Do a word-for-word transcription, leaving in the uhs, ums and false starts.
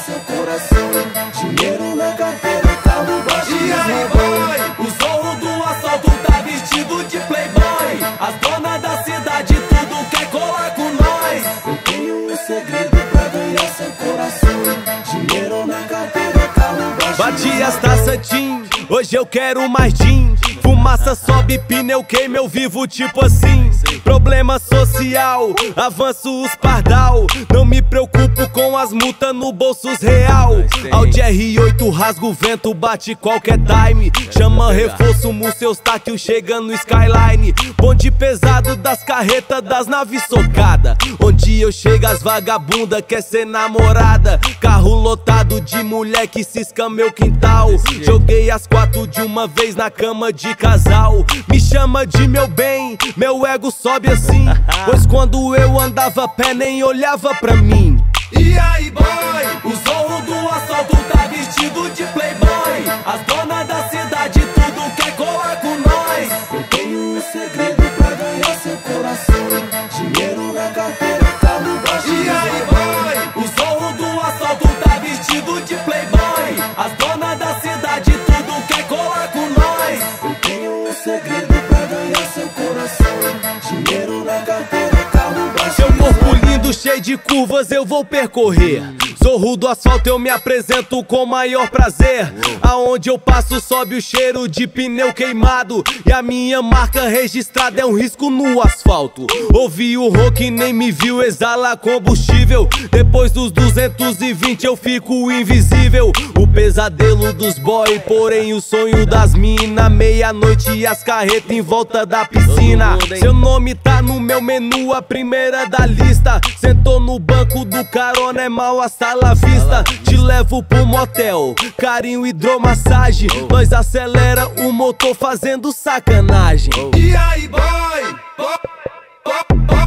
seu coração. Dinheiro na carteira, carro baixo. E aí, boy, o zorro do assalto tá vestido de playboy. As donas da cidade tudo quer colar com nós. Eu tenho um segredo pra ganhar seu coração. Dinheiro na carteira, carro baixo. Bati as taças Tim, hoje eu quero mais gin. Fumaça sobe, pneu queima, eu vivo tipo assim. Problema social, avanço os pardal. Não me preocupo com as multas no bolsos real. Audi R oito rasga o vento, bate qualquer time. Chama reforço, seus táquil chega no skyline. Bonde pesado das carretas, das naves socada. Onde eu chego as vagabunda quer ser namorada. Carro lotado de mulher que cisca meu quintal. Joguei as quatro de uma vez na cama de casal. Me chama de meu bem, meu ego sobe assim. Pois quando eu andava a pé nem olhava pra mim. E aí, boy, o zorro do assalto tá vestido de playboy. As donas da cidade tudo quer colar com nós. Eu tenho um segredo pra ganhar seu coração. Dinheiro na carteira, carro baixo. E aí, boy, o zorro do assalto tá vestido de playboy. As donas da cidade tudo quer colar com nós. Eu tenho um segredo pra ganhar seu coração. Dinheiro na carteira, carro baixo. Seu corpo lindo, cheio de curvas, eu vou percorrer. Zorro do asfalto, eu me apresento com maior prazer. Aonde eu passo sobe o cheiro de pneu queimado. E a minha marca registrada é um risco no asfalto. Ouvi o rock, nem me viu, exala combustível. Depois dos duzentos e vinte eu fico invisível. O pesadelo dos boy, porém o sonho das mina. Meia-noite e as carretas em volta da piscina. Seu nome tá no meu menu, a primeira da lista. Sentou no banco do carona, é mal a sala vista. Te levo pro motel, carinho, hidromassagem. Nós acelera o motor fazendo sacanagem. E aí, boy, boy, boy, boy.